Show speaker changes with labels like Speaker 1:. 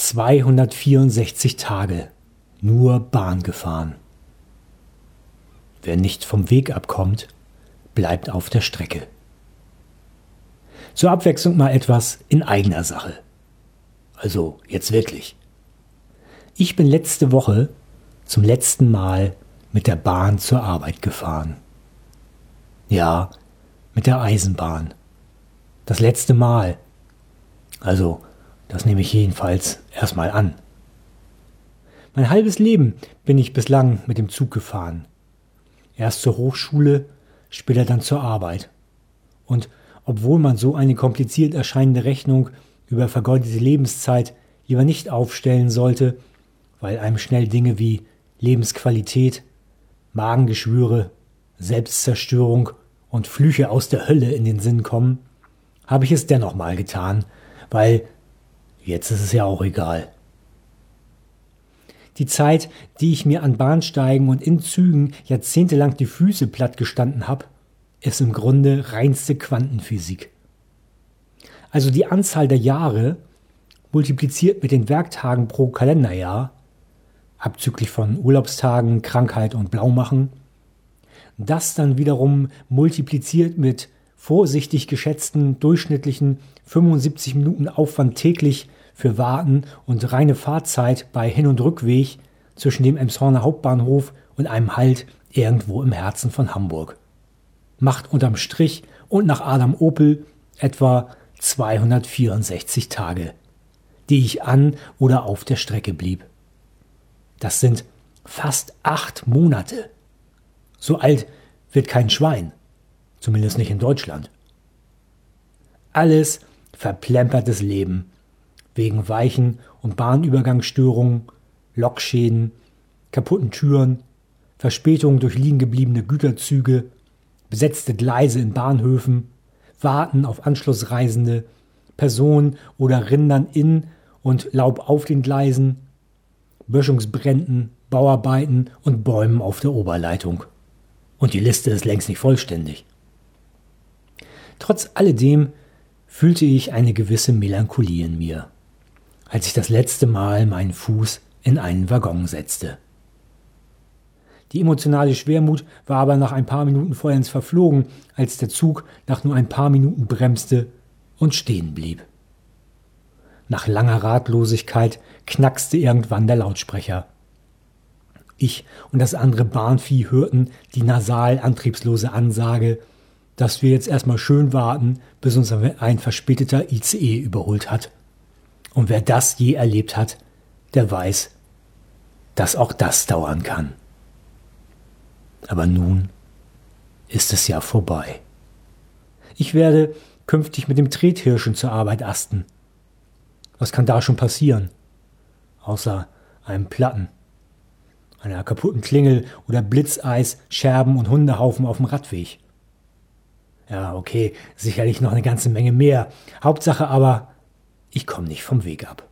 Speaker 1: 264 Tage nur Bahn gefahren. Wer nicht vom Weg abkommt, bleibt auf der Strecke. Zur Abwechslung mal etwas in eigener Sache. Also jetzt wirklich. Ich bin letzte Woche zum letzten Mal mit der Bahn zur Arbeit gefahren. Ja, mit der Eisenbahn. Das letzte Mal. Also, das nehme ich jedenfalls erstmal an. Mein halbes Leben bin ich bislang mit dem Zug gefahren. Erst zur Hochschule, später dann zur Arbeit. Und obwohl man so eine kompliziert erscheinende Rechnung über vergeudete Lebenszeit lieber nicht aufstellen sollte, weil einem schnell Dinge wie Lebensqualität, Magengeschwüre, Selbstzerstörung und Flüche aus der Hölle in den Sinn kommen, habe ich es dennoch mal getan, weil jetzt ist es ja auch egal. Die Zeit, die ich mir an Bahnsteigen und in Zügen jahrzehntelang die Füße platt gestanden habe, ist im Grunde reinste Quantenphysik. Also die Anzahl der Jahre, multipliziert mit den Werktagen pro Kalenderjahr, abzüglich von Urlaubstagen, Krankheit und Blaumachen, das dann wiederum multipliziert mit vorsichtig geschätzten durchschnittlichen 75 Minuten Aufwand täglich für Warten und reine Fahrzeit bei Hin- und Rückweg zwischen dem Emshorner Hauptbahnhof und einem Halt irgendwo im Herzen von Hamburg. Macht unterm Strich und nach Adam Opel etwa 264 Tage, die ich an oder auf der Strecke blieb. Das sind fast 8 Monate. So alt wird kein Schwein, zumindest nicht in Deutschland. Alles verplempertes Leben, wegen Weichen- und Bahnübergangsstörungen, Lokschäden, kaputten Türen, Verspätungen durch liegen gebliebene Güterzüge, besetzte Gleise in Bahnhöfen, Warten auf Anschlussreisende, Personen oder Rindern in und Laub auf den Gleisen, Böschungsbränden, Bauarbeiten und Bäumen auf der Oberleitung. Und die Liste ist längst nicht vollständig. Trotz alledem fühlte ich eine gewisse Melancholie in mir, als ich das letzte Mal meinen Fuß in einen Waggon setzte. Die emotionale Schwermut war aber nach ein paar Minuten vollends verflogen, als der Zug nach nur ein paar Minuten bremste und stehen blieb. Nach langer Ratlosigkeit knackste irgendwann der Lautsprecher. Ich und das andere Bahnvieh hörten die nasal antriebslose Ansage, dass wir jetzt erstmal schön warten, bis uns ein verspäteter ICE überholt hat. Und wer das je erlebt hat, der weiß, dass auch das dauern kann. Aber nun ist es ja vorbei. Ich werde künftig mit dem Trethirschen zur Arbeit asten. Was kann da schon passieren? Außer einem Platten, einer kaputten Klingel oder Blitzeis, Scherben und Hundehaufen auf dem Radweg. Ja, okay, sicherlich noch eine ganze Menge mehr. Hauptsache aber, ich komme nicht vom Weg ab.